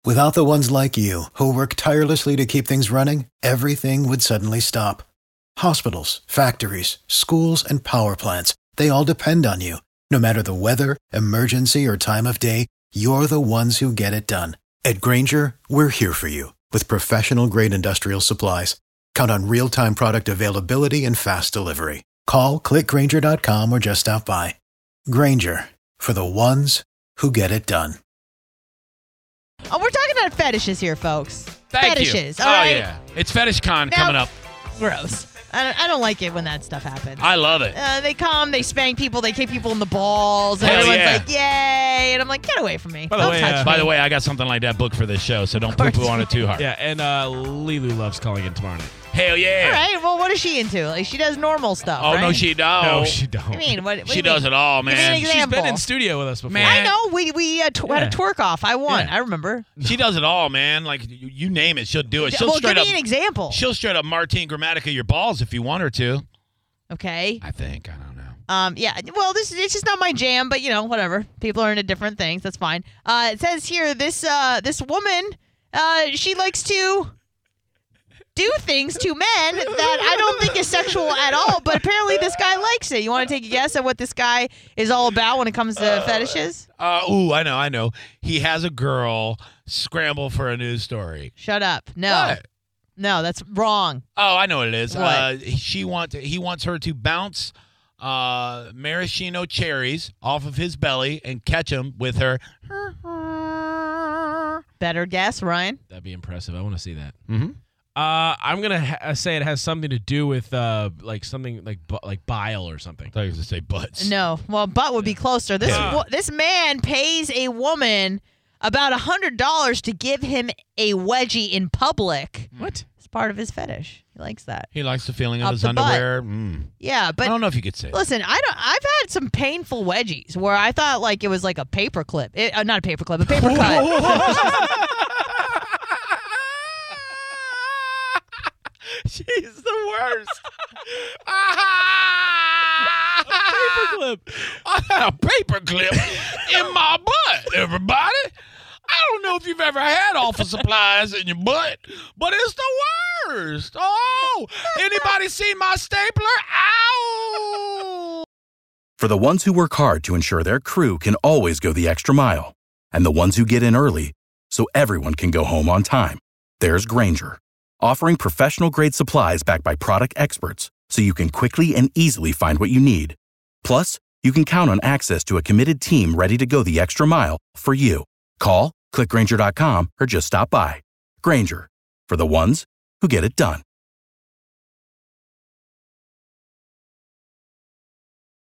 Without the ones like you, who work tirelessly to keep things running, everything would suddenly stop. Hospitals, factories, schools, and power plants, they all depend on you. No matter the weather, emergency, or time of day, you're the ones who get it done. At Grainger, we're here for you with professional-grade industrial supplies. Count on real-time product availability and fast delivery. Call, clickgrainger.com, or just stop by. Grainger, for the ones who get it done. Oh, we're talking about fetishes here, folks. Thank fetishes, you. all right? Yeah. It's Fetish Con Now, coming up. Gross. I don't like it when that stuff happens. I love it. They come, they spank people, they kick people in the balls, and Hell everyone's yeah. like, yay! And I'm like, get away from me. By the Don't way, touch me. By the way, I got something like that booked for this show, so don't poo-poo on it too hard. Yeah, and Lilu loves calling in tomorrow night. Hell yeah. All right, well, what is she into? Like, she does normal stuff, Oh, right? no, she don't. No, she don't. I mean, what do She you does mean? it all, Give me an man. She's example. been in studio with us before. Man. I know. We had a twerk off. I won. Yeah. I remember. She does it all, man. Like, you name it, she'll do it. She'll Well, give straight me up. an example. She'll straight up Martine Grammatica your balls if you want her to. Okay. I think. I don't know. Yeah. Well, it's just not my jam, but whatever. People are into different things. That's fine. It says here this woman, she likes to do things to men that I don't think is sexual at all, but apparently this guy likes it. You want to take a guess at what this guy is all about when it comes to fetishes? I know. He has a girl scramble for a news story. Shut up. No. What? No, that's wrong. Oh, I know what it is. What? He wants her to bounce maraschino cherries off of his belly and catch them with her. Better guess, Ryan. That'd be impressive. I want to see that. Mm-hmm. I'm gonna say it has something to do with like something like bile or something. I thought you were going to say butts. No. Well, butt would be closer. This Yeah. this man pays a woman about $100 to give him a wedgie in public. What? It's part of his fetish. He likes that. He likes the feeling of Up his the butt. underwear. Yeah, I but don't know if you could say that. listen, I've had some painful wedgies where I thought like it was like a paper clip. Not a paper clip, a paper cut. She's the worst. Paperclip. I had a paper clip in my butt, everybody. I don't know if you've ever had office supplies in your butt, but it's the worst. Oh, anybody seen my stapler? Ow! For the ones who work hard to ensure their crew can always go the extra mile, and the ones who get in early so everyone can go home on time, there's Grainger, offering professional-grade supplies backed by product experts so you can quickly and easily find what you need. Plus, you can count on access to a committed team ready to go the extra mile for you. Call, click Grainger.com, or just stop by. Grainger, for the ones who get it done.